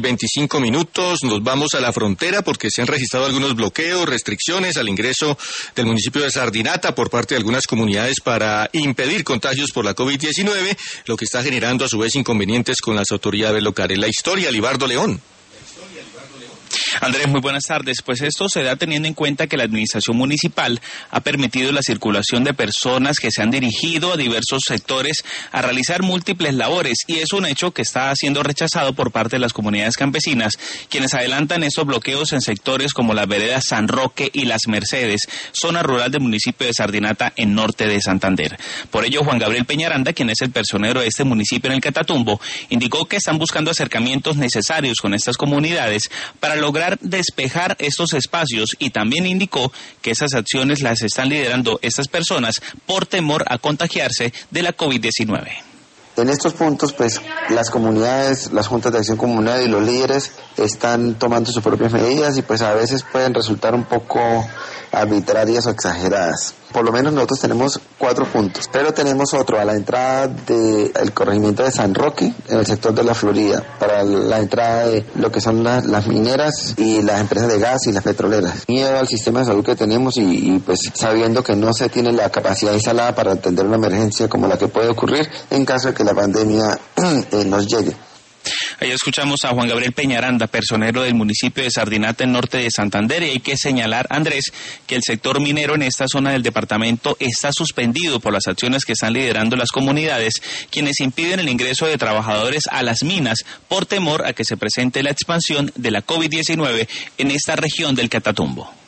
25 minutos, nos vamos a la frontera porque se han registrado algunos bloqueos, restricciones al ingreso del municipio de Sardinata por parte de algunas comunidades para impedir contagios por la COVID-19, lo que está generando a su vez inconvenientes con las autoridades locales. La historia, Libardo León. Andrés, muy buenas tardes. Pues esto se da teniendo en cuenta que la administración municipal ha permitido la circulación de personas que se han dirigido a diversos sectores a realizar múltiples labores, y es un hecho que está siendo rechazado por parte de las comunidades campesinas, quienes adelantan estos bloqueos en sectores como las veredas San Roque y Las Mercedes, zona rural del municipio de Sardinata en norte de Santander. Por ello, Juan Gabriel Peñaranda, quien es el personero de este municipio en el Catatumbo, indicó que están buscando acercamientos necesarios con estas comunidades para lograr despejar estos espacios, y también indicó que esas acciones las están liderando estas personas por temor a contagiarse de la COVID-19. En estos puntos, pues, las comunidades, las juntas de acción comunal y los líderes están tomando sus propias medidas y pues a veces pueden resultar un poco arbitrarias o exageradas. Por lo menos nosotros tenemos 4 puntos, pero tenemos otro a la entrada del corregimiento de San Roque, en el sector de la Florida, para la entrada de lo que son las mineras y las empresas de gas y las petroleras. Miedo al sistema de salud que tenemos y pues sabiendo que no se tiene la capacidad instalada para atender una emergencia como la que puede ocurrir en caso de que la pandemia nos llegue. Ahí escuchamos a Juan Gabriel Peñaranda, personero del municipio de Sardinata en norte de Santander, y hay que señalar, Andrés, que el sector minero en esta zona del departamento está suspendido por las acciones que están liderando las comunidades, quienes impiden el ingreso de trabajadores a las minas por temor a que se presente la expansión de la COVID-19 en esta región del Catatumbo.